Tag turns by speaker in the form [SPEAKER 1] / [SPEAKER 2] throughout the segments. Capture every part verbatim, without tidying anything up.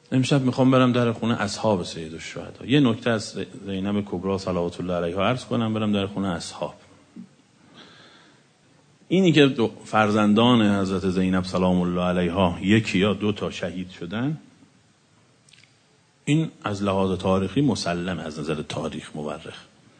[SPEAKER 1] امشب میخوام برم در خونه اصحاب سید الشهدا. یه نکته از زینب کبری صلوات الله علیها عرض کنم، برم در خونه اصحاب. اینی که دو فرزندان حضرت زینب سلام الله علیها یکی یا دو تا شهید شدن، این از لحاظ تاریخی مسلم، از نظر تاریخ مورخ.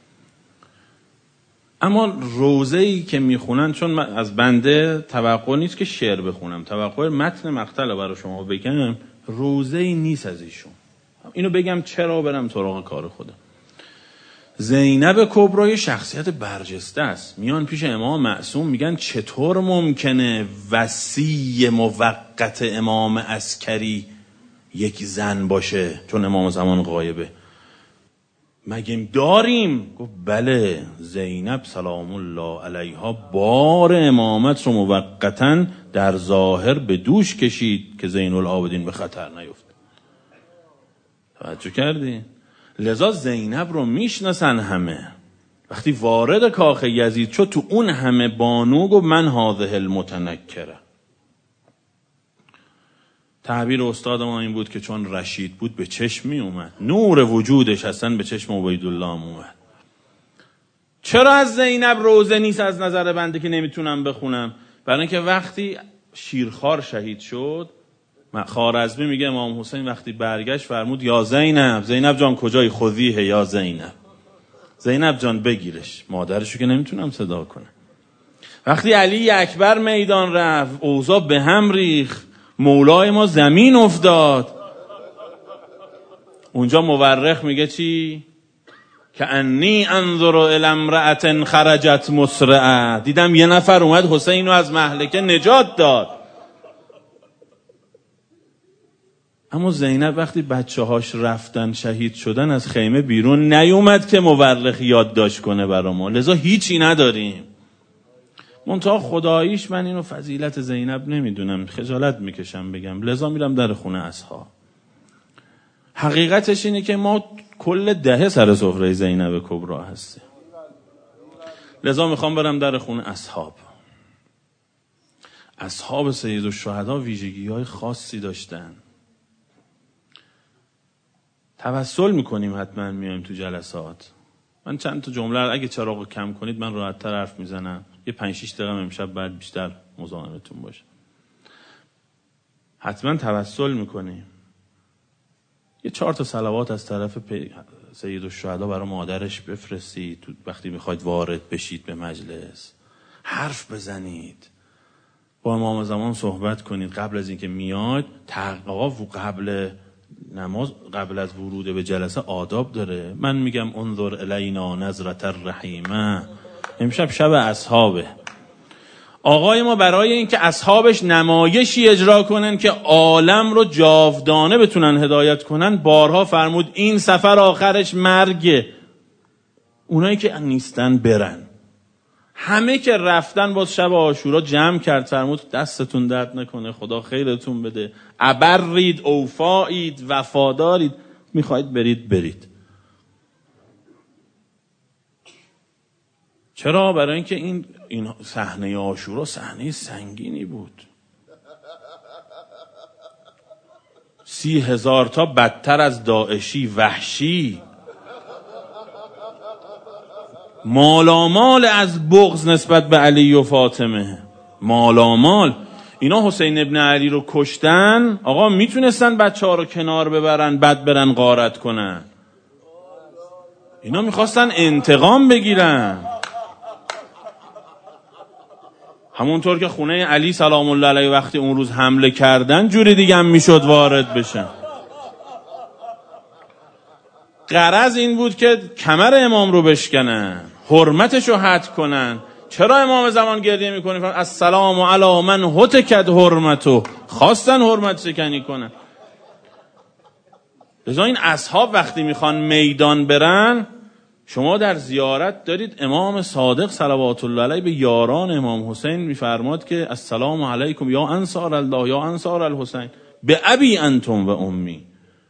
[SPEAKER 1] اما روزه‌ای که میخونن، چون من از بنده توقع نیست که شعر بخونم، توقع متن مقتل رو برای شما بگم، روزه‌ای نیست از ایشون. اینو بگم چرا برم سراغ کار خودم. زینب کبری شخصیت برجسته است. میان پیش امام معصوم میگن چطور ممکنه وصی موقت امام عسکری یک زن باشه چون امام زمان غایبه؟ مگه داریم؟ گفت بله، زینب سلام الله علیها بار امامت رو موقتا در ظاهر به دوش کشید که زین العابدین به خطر نیفته. توجه کردی؟ لذا زینب رو میشناسن همه. وقتی وارد کاخ یزید شد، تو اون همه بانو گفت من هذه المتنکره. تعبیر استاد ما این بود که چون رشید بود به چشم می اومد، نور وجودش اصلا به چشم عبیدالله اومد. چرا از زینب روزه نیست از نظر بنده که نمیتونم بخونم؟ برای اینکه وقتی شیرخوار شهید شد، خوارزمی میگه امام حسین وقتی برگشت فرمود یا زینب، زینب جان کجای خودیه یا زینب، زینب جان بگیرش. مادرشو که نمیتونم صدا کنم. وقتی علی اکبر میدان رفت، اوضاع به هم ریخت، مولای ما زمین افتاد. اونجا مورخ میگه چی؟ که انی انظر الی امرأة خرجت مسرعه، دیدم یه نفر اومد حسین رو از مهلکه نجات داد. اما زینب وقتی بچه هاش رفتن شهید شدن از خیمه بیرون نیومد که مورخ یادداشت کنه برا ما، لذا هیچی نداریم. منتها خداییش من اینو فضیلت زینب نمیدونم، خجالت میکشم بگم، لذا میرم در خونه اصحاب. حقیقتش اینه که ما کل دهه سر سفره زینب کبری هستیم. لذا میخوام برم در خونه اصحاب. اصحاب سید الشهدا ویژگی‌های خاصی داشتن. توسل میکنیم، حتما میایم تو جلسات. من چند تا جمله اگه چراغو کم کنید من راحت‌تر حرف میزنم. یه پنج شش دقیقه امشب بعد بیشتر مزاحمتون باشه. حتما توسل میکنیم. یه چهار تا صلوات از طرف سید الشهدا برای مادرش بفرستید تو وقتی میخواید وارد بشید به مجلس. حرف بزنید. با امام زمان صحبت کنید قبل از اینکه میاد. آقا قبل نماز، قبل از ورود به جلسه آداب داره. من میگم انظر الینا نظرة الرحیمه. امشب شب اصحابه. آقای ما برای اینکه اصحابش نمایشی اجرا کنن که عالم رو جاودانه بتونن هدایت کنن، بارها فرمود این سفر آخرش مرگه. اونایی که نیستن برن. همه که رفتن باز شب عاشورا جمع کرد، فرمود دستتون درد نکنه، خدا خیرتون بده، ابرید، اوفایید، وفادارید، میخواید برید برید. چرا؟ برای اینکه این این صحنه عاشورا صحنه سنگینی بود. سی هزار تا بدتر از داعشی وحشی، مالامال از بغض نسبت به علی و فاطمه، مالامال. اینا حسین ابن علی رو کشتن، آقا میتونستن بچه ها رو کنار ببرن بعد برن غارت کنن. اینا میخواستن انتقام بگیرن. همونطور که خونه علی سلام الله علیه وقتی اون روز حمله کردن جوری دیگه هم میشد وارد بشن. غرض این بود که کمر امام رو بشکنن، حرمتش رو حد کنن. چرا امام زمان گریه میکنه؟ السلام علی من هتکت حرمتو. خواستن حرمت شکنی کنن. لذا این اصحاب وقتی میخوان میدان برن، شما در زیارت دارید امام صادق صلوات الله علیه به یاران امام حسین میفرماد که السلام علیکم یا انصار الله یا انصار الحسین به ابی انتم و امی.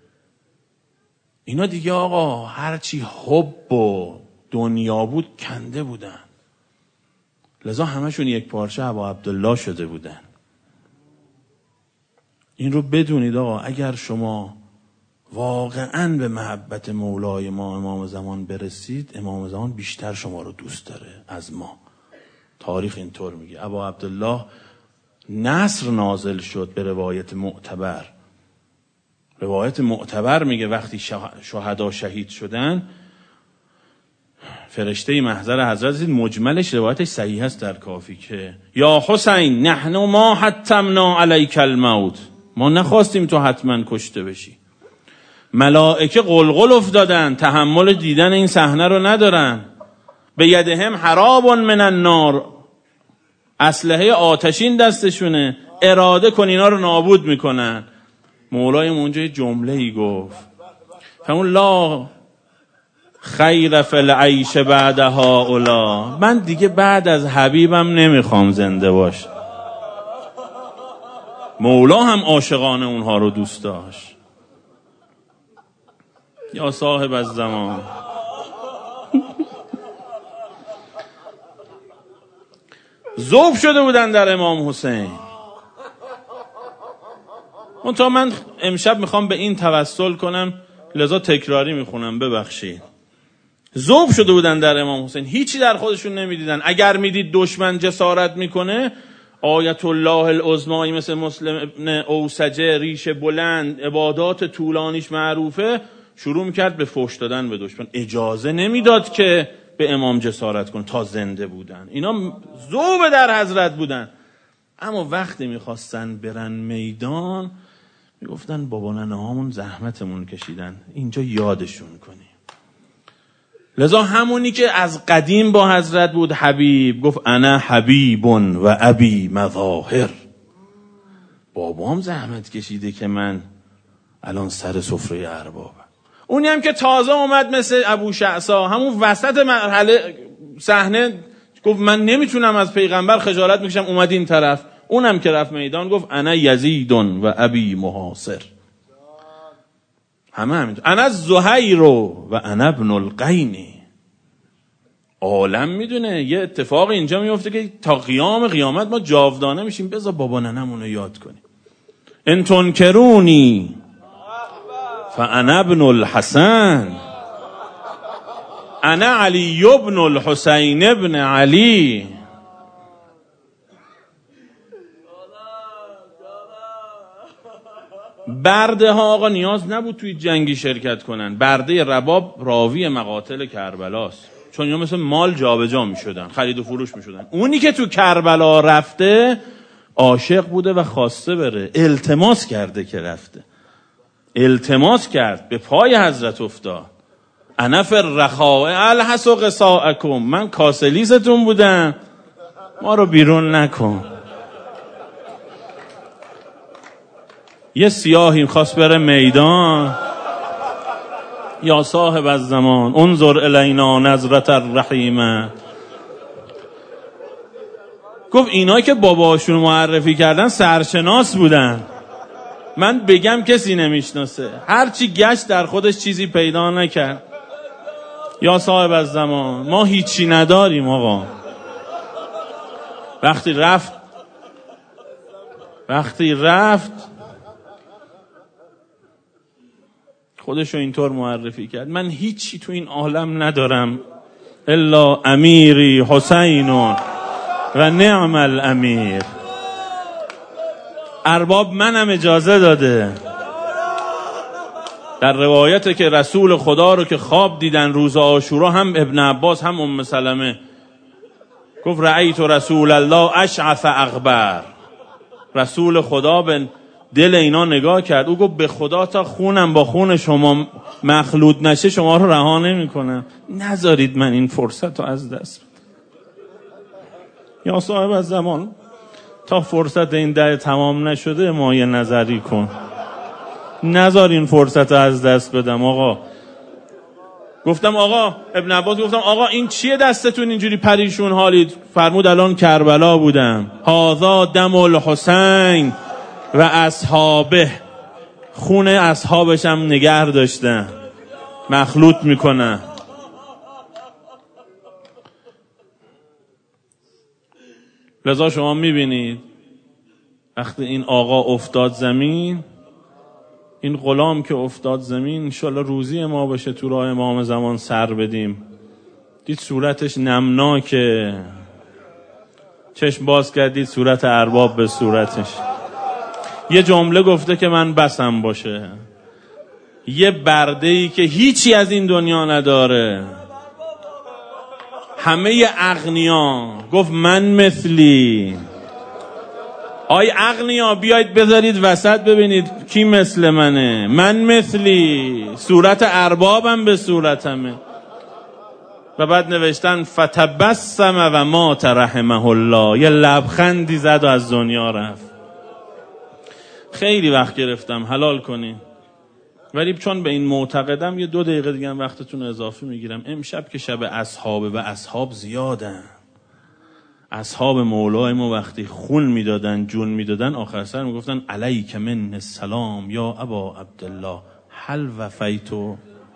[SPEAKER 1] اینا دیگه آقا هرچی حب و دنیا بود کنده بودن. لذا همشون یک پارچه ابا عبدالله شده بودن. این رو بدونید آقا، اگر شما واقعاً به محبت مولای ما امام زمان برسید، امام زمان بیشتر شما رو دوست داره از ما. تاریخ اینطور میگه. ابا عبدالله نصر نازل شد به روایت معتبر. روایت معتبر میگه وقتی شهدا شهید شدن، فرشته محضر حضرت دید، مجملش روایتش صحیح است در کافی که یا حسین نحن ما حتمنا علیک الموت، ما نخواستیم تو حتما کشته بشی. ملائکه قلقل افتادن، تحمل دیدن این صحنه رو ندارن. به یدهم حراب من النار، اسلحه آتشین دستشونه، اراده کن اینا رو نابود میکنن. مولایم اونجا جمله ای گفت فمون لا خیر فی العیش بعد هؤلاء، من دیگه بعد از حبیبم نمیخوام زنده باش. مولا هم عاشقانه اونها رو دوست داشت. یا صاحب الزمان. ذوب شده بودن در امام حسین. منتها من امشب میخوام به این توسل کنم، لذا تکراری میخونم، ببخشید. ذوب شده بودن در امام حسین، هیچی در خودشون نمیدیدن. اگر میدید دشمن جسارت میکنه، آیت الله العظمی مثل مسلم ابن اوسجه، ریش بلند، عبادات طولانیش معروفه، شروع میکرد به فحش دادن به دشمن. اجازه نمیداد که به امام جسارت کن تا زنده بودن. اینا ذوب در حضرت بودن. اما وقتی میخواستن برن میدان، میگفتن بابا ننه هامون زحمتمون کشیدن، اینجا یادشون کنیم. لذا همونی که از قدیم با حضرت بود حبیب، گفت انا حبیب و ابی مظاهر. بابام زحمت کشیده که من الان سر سفره اربابم. اونی هم که تازه اومد مثل ابو شعثا، همون وسط مرحله صحنه گفت من نمیتونم از پیغمبر خجالت میکشم، اومد این طرف. اونم که رفت میدان گفت انا یزید و ابی محاصر. همه همینطور. انا زهیر و انا ابن القینی. عالم میدونه یه اتفاق اینجا میفته که تا قیام قیامت ما جاودانه میشیم. بذار بابا ننمونو یاد کنیم. ان تنکرونی فانا ابن الحسن، انا علی ابن الحسین ابن علی. برده ها آقا نیاز نبود توی جنگی شرکت کنن. برده رباب راوی مقاتل کربلاست، چون اینا مثل مال جابجا می شدن، خرید و فروش می شدن. اونی که تو کربلا رفته عاشق بوده و خواسته بره، التماس کرده که رفته، التماس کرد، به پای حضرت افتاد. انا فی الرخاء الحس قصاءکم، من کاسلیستون بودم، ما رو بیرون نکن. یه سیاهی خواست بره میدان، یا صاحب الزمان انظر الینا نظرة الرحیمه. گفت اینا که باباشون معرفی کردن سرشناس بودن، من بگم کسی نمیشناسه. هرچی گشت در خودش چیزی پیدا نکرد. یا صاحب الزمان ما هیچی نداریم آقا. وقتی رفت وقتی رفت خودشو اینطور معرفی کرد، من هیچی تو این عالم ندارم الا امیری حسین و نعم الامیر. ارباب منم اجازه داده. در روایته که رسول خدا رو که خواب دیدن روز عاشورا، هم ابن عباس هم ام سلمه، گفت رأیت رسول الله اشعث اغبر. رسول خدا به دل اینا نگاه کرد، او گفت به خدا تا خونم با خون شما مخلوط نشه شما رو رها نمی‌کنم. نذارید من این فرصت رو از دست بدم. یا صاحب الزمان تا فرصت این ده تمام نشده ما یه نظری کن، نذار این فرصت رو از دست بدم. آقا گفتم آقا ابن عباس، گفتم آقا این چیه دستتون اینجوری پریشون حالید؟ فرمود الان کربلا بودم. هذا دم الحسین و اصحابه، خون اصحابش هم نگه داشتن، مخلوط میکنن. لذا شما میبینید وقتی این آقا افتاد زمین، این غلام که افتاد زمین انشالله روزی ما بشه تو راه امام زمان سر بدیم. دید صورتش نمناکه، چشم باز کردید صورت ارباب به صورتش. یه جمله گفته که من بسم باشه، یه برده‌ای که هیچی از این دنیا نداره، همه اغنیا. گفت من مثلی. آی اغنیا بیاید بذارید وسط ببینید کی مثل منه. من مثلی، صورت اربابم به صورتمه. و بعد نوشتن فتبسم و مات رحمه الله، یه لبخندی زد و از دنیا رفت. خیلی وقت گرفتم، حلال کنین. ولی چون به این معتقدم یه دو دقیقه دیگه هم وقتتون اضافه میگیرم. امشب که شب اصحابه و اصحاب زیادن. اصحاب مولای ما وقتی خون میدادن، جون میدادن، آخر سر میگفتن علیک من السلام یا ابا عبدالله هل وفیتو.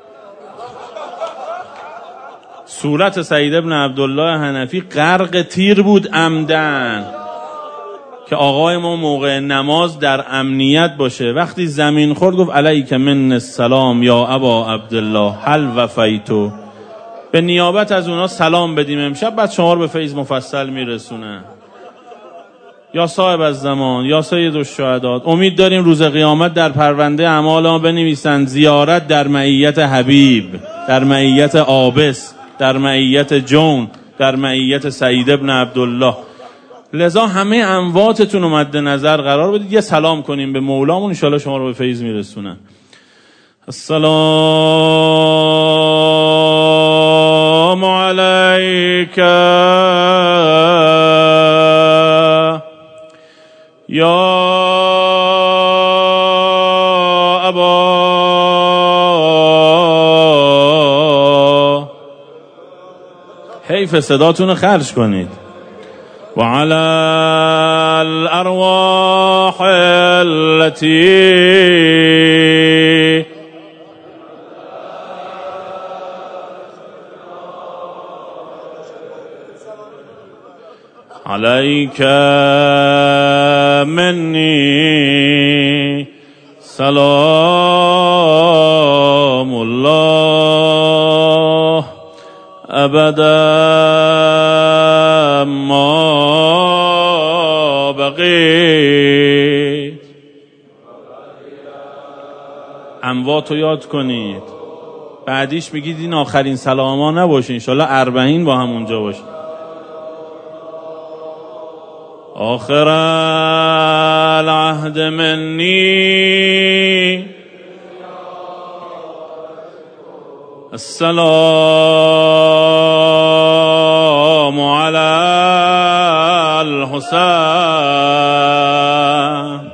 [SPEAKER 1] صورت سعید ابن عبدالله حنفی غرق تیر بود عمدن که آقای ما موقع نماز در امنیت باشه. وقتی زمین خورد گفت علیک من السلام یا ابا عبدالله هل وفیتو. به نیابت از اونا سلام بدیم امشب، بعد شما رو به فیض مفصل میرسونه. یا صاحب الزمان یا سید الشهداء، امید داریم روز قیامت در پرونده اعمال ما بنویسن زیارت در معیت حبیب، در معیت آبس، در معیت جون، در معیت سعید ابن عبدالله. لذا همه امواتتون رو مد نظر قرار بدید، یه سلام کنیم به مولامون، انشاءالله شما رو به فیض میرسونن. السلام علیک یا ابا حیف صداتون رو خرج کنید. و علی الارواح التي علیک منی سلام الله ابدا ما بقیت. امواتو یاد کنید، بعدیش میگید این آخرین سلام ها نباشه، انشالله اربعین با هم اونجا باشه. آخر العهد منی السلام علی الحسین